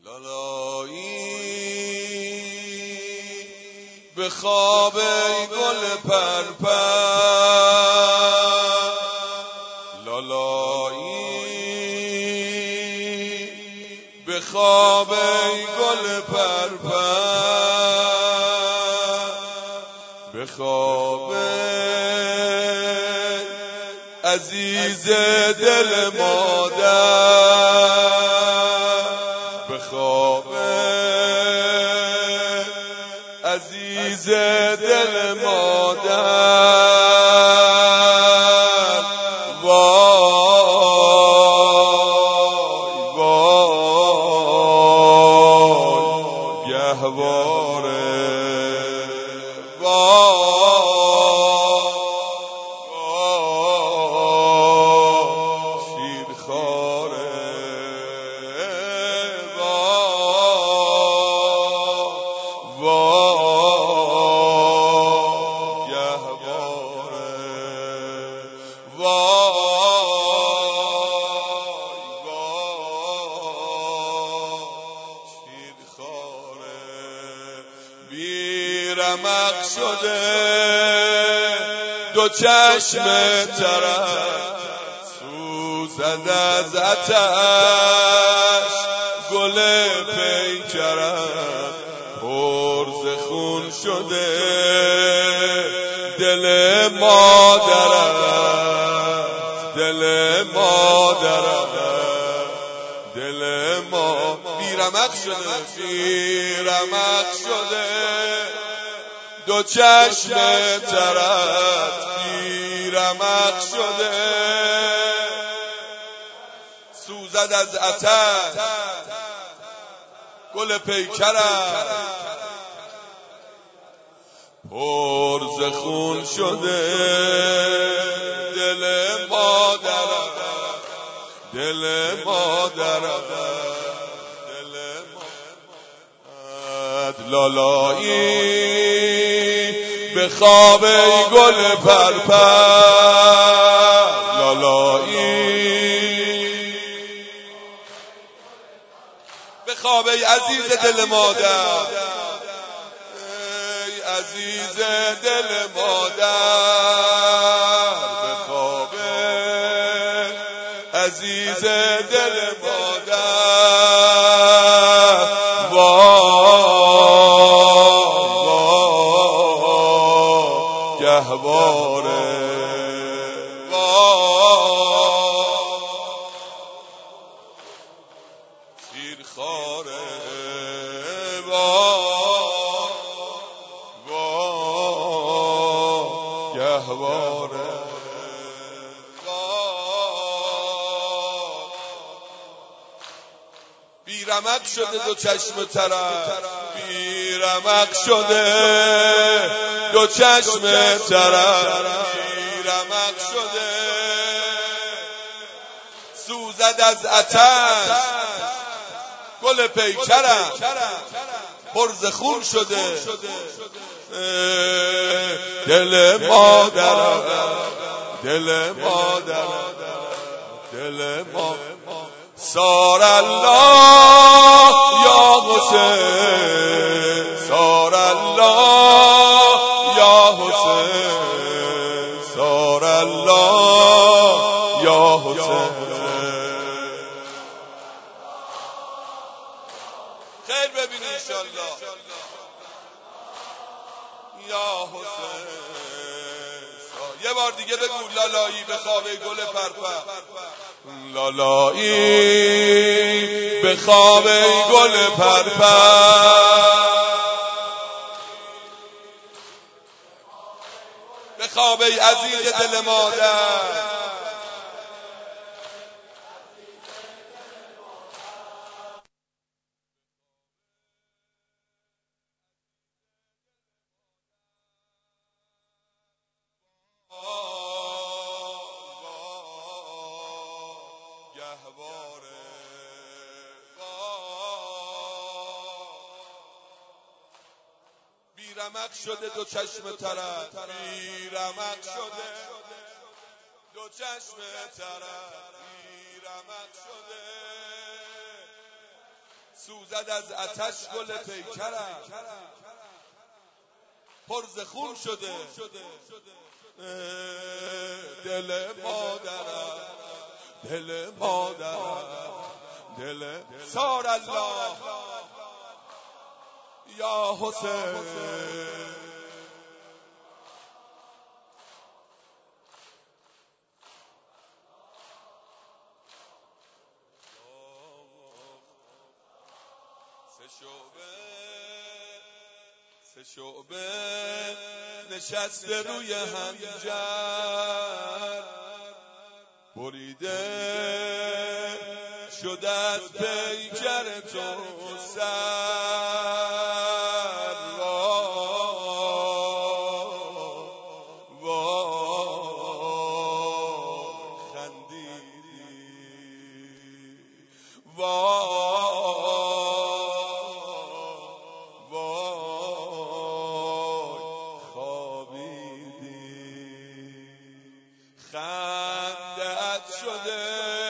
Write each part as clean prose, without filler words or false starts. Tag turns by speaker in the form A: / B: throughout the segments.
A: لالایی به خواب گل پرپر، لالایی به خواب گل پرپر، به خواب عزیز دل مادر، به خواب عزیز دل مادر. وای وای گهواره، وای شیرخواره، بیرمق شده دو چشم ترت، سوزد از آتش گل پیکرت، پر ز خون شده دل مادرت، دل مادرت، دل ما بیرمق شده، بیرمق شده دو چشم ترت، بیرمق شده سوزد از آتش گل پیکرت، پر ز خون شده دل مادرت، دل مادرت، دل مادرت. لالایی به خواب گل پرپر، لالایی به خواب عزیز دل مادر، ای عزیز دل مادر، به خواب عزیز دل مادر. وای گهواره، شیرخواره، وای گهواره. بیرمق شده دو چشم ترت، بیرمق شده دو چشم ترت، بیرمق شده سوزد از آتش گل پیکرت، پر ز خون شده دل مادرت، دل مادرت، دل مادرت. سار الله یا حسین، سار الله یا حسین، سار الله یا حسین. خیر ببینی انشالله یا حسین. یه بار دیگه بگو لالایی به خواب گل پرپر، لالایی به خواب گل پرپر، به خواب عزیز دل مادر. بیرمق شده دو چشم ترت، بیرمق شده دو چشم ترت، بیرمق شده سوزد از آتش گل پیکرم، پر ز خون شده دل مادرم، دل مادرم، دل سار الله یا حسین. سه شعبه نشسته روی حنجر، بریده شده از پیکر تو سر، خندیدی خندت شده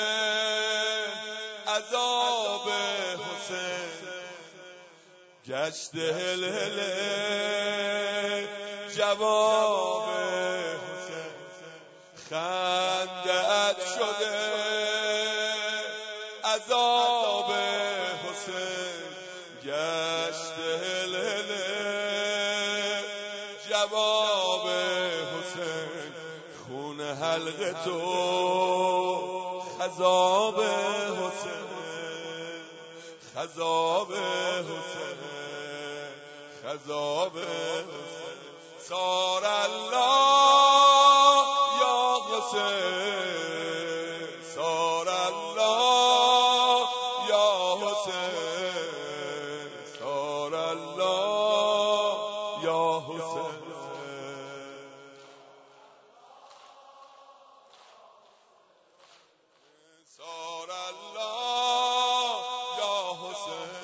A: عذاب حسین، گشت هلهله جواب حسین. خندت شده عذاب حسین، گشت هلهله جواب حسین. خون حلق تو خضاب حسین، خضاب حسین، خضاب حسین. سار الله یا حسین، سار الله یا حسین، سار الله یا حسین. سار الله یا حسین.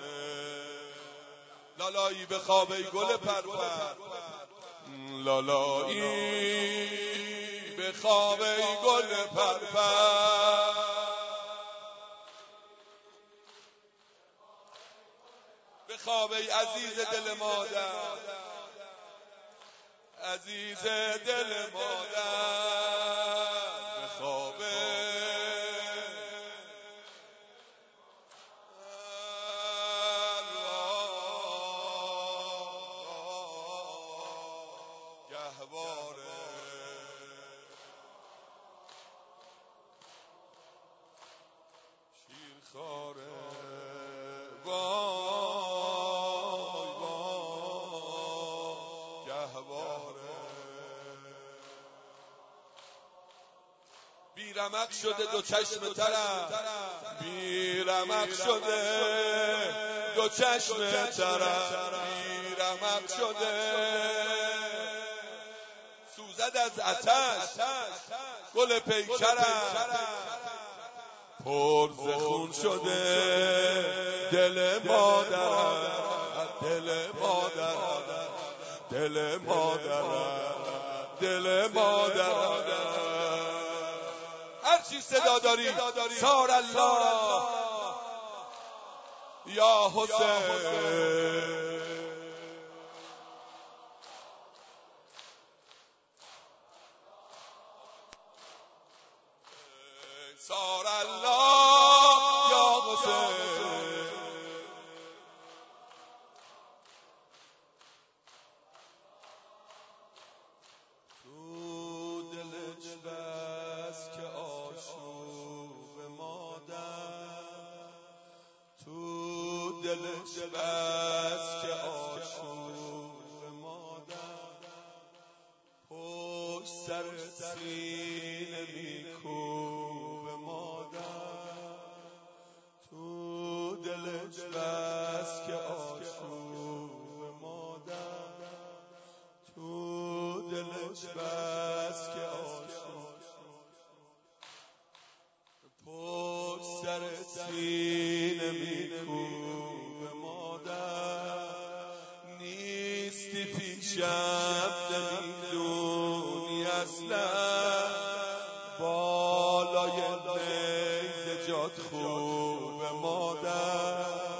A: لالایی به خواب ای گل پرپر، لالایی به خواب ای گل پرپر، به خواب ای عزیز دل مادر، عزیز دل مادر، به خواب گهواره. شیرخواره وای وای گهواره. بیرمق شده دو چشم ترم، بیرمق شده دو چشم ترم، بیرمق شده سوزد از آتش گل پیکرم، پر ز خون شده دل مادرم، دل مادرم، دل مادرم، دل مادرم. هر چی صدا داری سار الله یا حسین. سار الله یا حسین. تو دلش بس که آشوب مادر، تو دلش بس که آشوب مادر، پشت سر سینه میکوب مادر، تو دلش بس که آشوب مادر، تو دلش بس که آشوب، پشت سر سینه میکوب مادر. نیستی پیشم نمیدونی اصلا، بالای نیزه جات خوب مادر،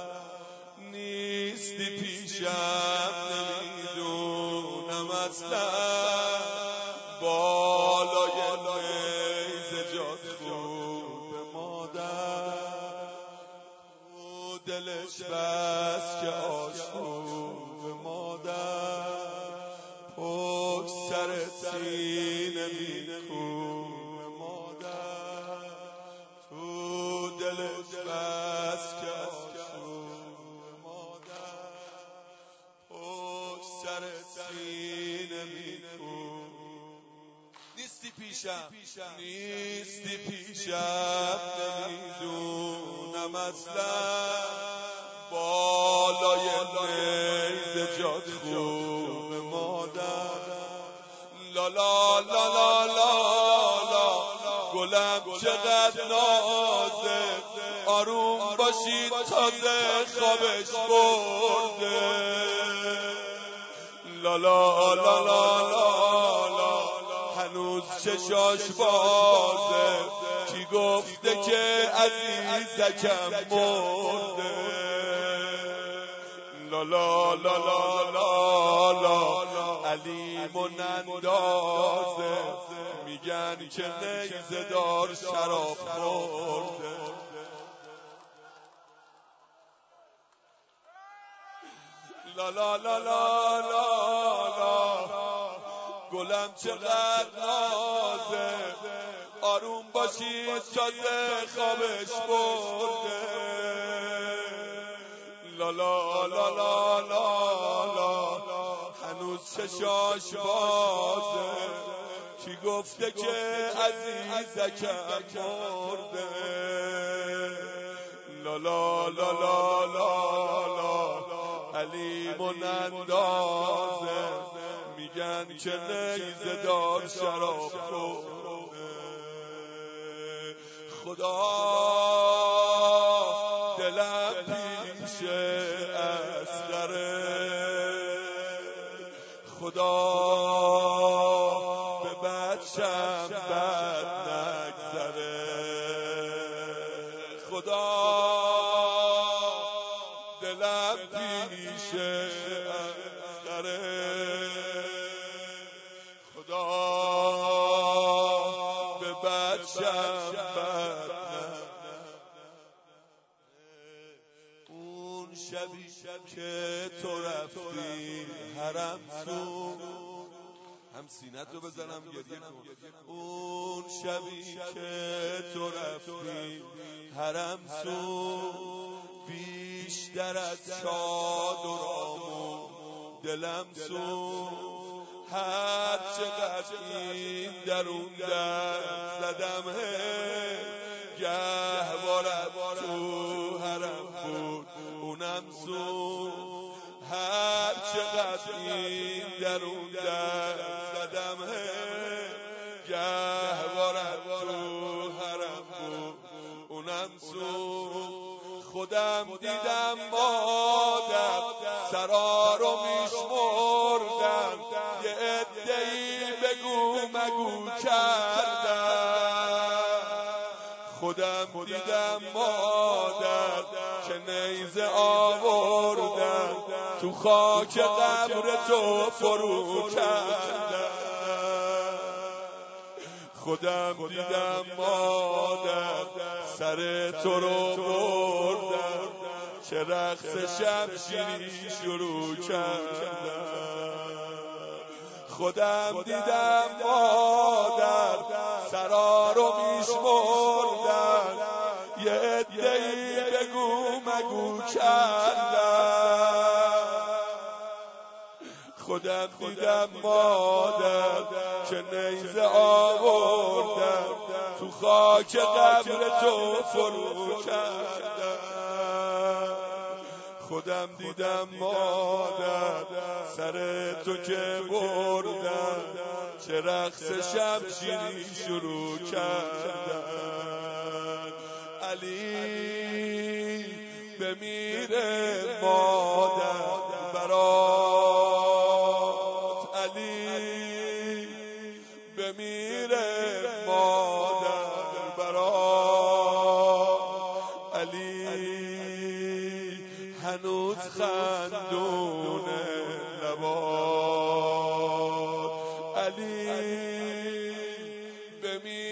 A: دلش بس که آشوب مادر پشت سر سینه میکوبه مادر تو دلش بس که آشوب مادر پشت سر سینه میکوبه نیستی پیشم نمیدونم اصلا بالای نیزه جات خوب مادر لا لا لا لا لا لا گلم چقدر نازه آروم باشید تازه خوابش برده لا لا لا لا لا هنوز چشاش بازه کی گفته که عزیزکم مرده لا لا لا لا لا لا علیم و نندازه میگن که نیزه دار شراب خورده لا لا لا لا لا گلم چقدر نازه آروم باشید تازه خوابش برده لا لا لا لا لا هنوز چشاش بازه کی گفته که عزیزکم مرده لا لا لا لا لا علیم و نندازه میگن که نیزه دار شراب خورده خدا دلم پیش اصغره خدا به بچم بد نگذره خدا دلم پیش اصغره خدا به بچم بد اون شبی که تو رفتی حرم سو هم سینت رو بزنم گریه کن اون شبی که تو رفتی حرم سو بیشتر از چادرامو دلم سو هر چقدر این درون درد زدم گهوارم تو حرم بود اونم سو هر چقدر این درون درد زدم گهوارم تو حرم بود اونم سو خودم دیدم مادر سرا رو میشمردم یه عده‌ای بگو مگو کردم خودم دیدم مادر که نیزه آوردم تو خاک قبر تو فرو کردم خودم دیدم مادر سر تو رو بردم چه رقص شمشیری شروع کردم خودم دیدم مادر سرا رو میشمردم یه عده‌ای بگو مگو کردم خودم دیدم مادر که نیزه آوردم تو خاک قبر تو فرو کردم خودم دیدم مادر سر تو که بردم چه رقص شمشیری شروع کردم علی بمیره مادر برات علی بمیره مادر برات علی هنوز خندونه لبات علی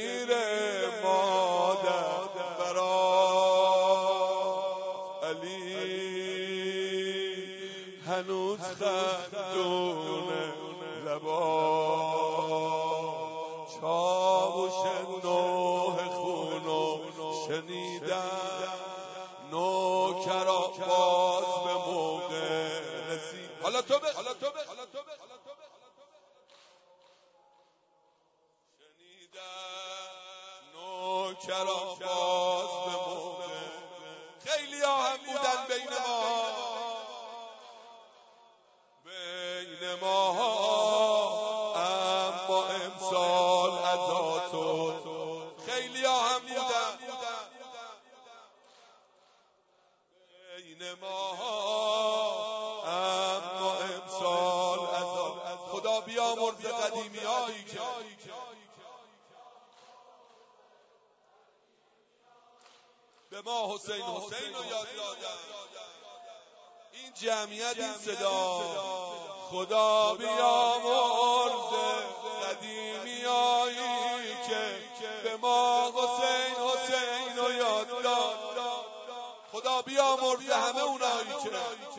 A: بمیره مادر برات علی هنوز خندونه لبا چاوش نوح خونو شنیدم نوکرا باز به موقع رسید. حالا تو بخ شنیدم نوکرا باز به موقع. خیلی ها هم بودن بین ماها اما امسال عزا تو. خیلی ها هم بودن بین ماها اما امسال عزا. خدا بیامرز قدیمی هایی که به ما حسین رو یاد دادن. این جمعیت، این صدا، خدا بیامرز قدیمیایی که به ما حسین رو یاد داد. خدا بیامرز همه اونایی که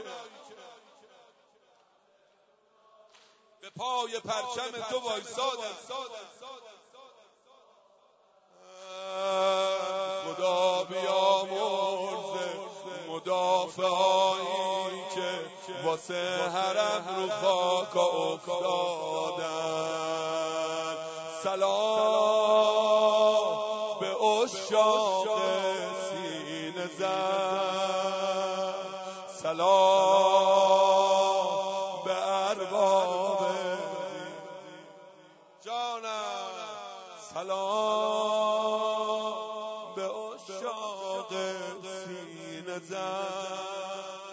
A: به پای پرچم تو وایسادن. خدا بیامرز مدافعایی که واسه حرم رو خاک افتادن. سلام به عشاق سینه زن، سلام به ارباب جانم، سلام به عشاق سینه زن.